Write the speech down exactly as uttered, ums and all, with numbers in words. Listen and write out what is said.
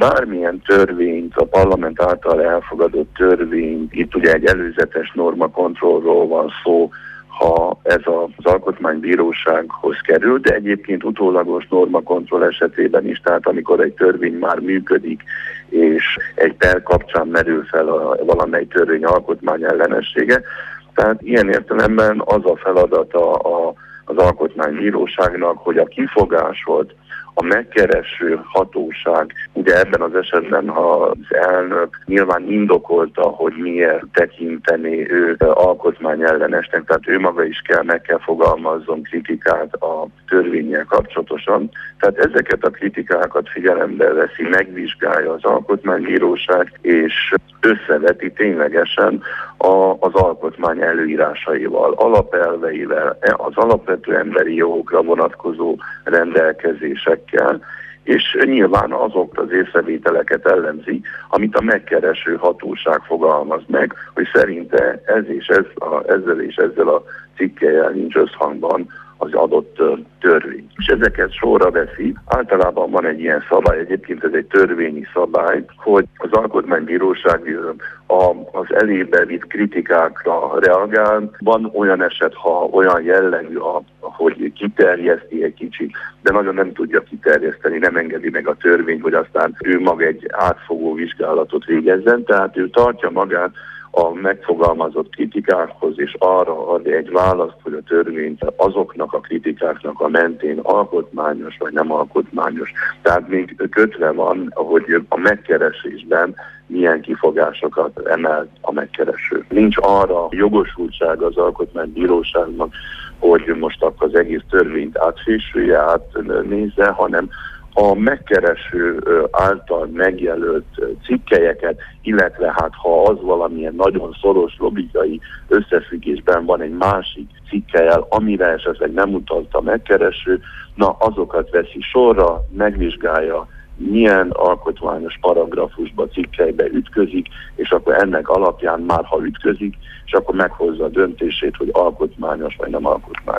bármilyen törvényt, a parlament által elfogadott törvényt, itt ugye egy előzetes normakontrollról van szó, ha ez az alkotmánybírósághoz kerül, de egyébként utólagos normakontroll esetében is, tehát amikor egy törvény már működik, és egy per kapcsán merül fel a valamely törvény alkotmány ellenessége. Tehát ilyen értelemben az a feladata a, az alkotmánybíróságnak, hogy a kifogásolt, a megkereső hatóság, ugye ebben az esetben, ha az elnök nyilván indokolta, hogy miért tekinteni ő alkotmányellenesnek, tehát ő maga is kell, meg kell fogalmazzon kritikát a törvénnyel kapcsolatosan. Tehát ezeket a kritikákat figyelembe veszi, megvizsgálja az alkotmánybíróság, és összeveti ténylegesen a, az alkotmány előírásaival, alapelveivel, az alapvető emberi jogokra vonatkozó rendelkezésekkel, és nyilván azok az észrevételeket ellenzi, amit a megkereső hatóság fogalmaz meg, hogy szerinte ez és ez a, ezzel és ezzel a cikkellyel nincs összhangban az adott törvény. És ezeket sorra veszi. Általában van egy ilyen szabály, egyébként ez egy törvényi szabály, hogy az alkotmánybíróság a, az elébe vitt kritikákra reagál. Van olyan eset, ha olyan jellegű, a, hogy kiterjeszti egy kicsit, de nagyon nem tudja kiterjeszteni, nem engedi meg a törvény, hogy aztán ő maga egy átfogó vizsgálatot végezzen, tehát ő tartja magát a megfogalmazott kritikákhoz, és arra ad egy választ, hogy a törvény azoknak a kritikáknak a mentén alkotmányos vagy nem alkotmányos. Tehát még kötve van, hogy a megkeresésben milyen kifogásokat emel a megkereső. Nincs arra jogosultság az alkotmánybíróságnak, hogy most akkor az egész törvényt átfésülje, átnézze, hanem a megkereső által megjelölt cikkelyeket, illetve hát ha az valamilyen nagyon szoros logikai összefüggésben van egy másik cikkellyel, amire esetleg nem utalta a megkereső, na azokat veszi sorra, megvizsgálja, milyen alkotmányos paragrafusba, cikkelybe ütközik, és akkor ennek alapján már ha ütközik, és akkor meghozza a döntését, hogy alkotmányos vagy nem alkotmányos.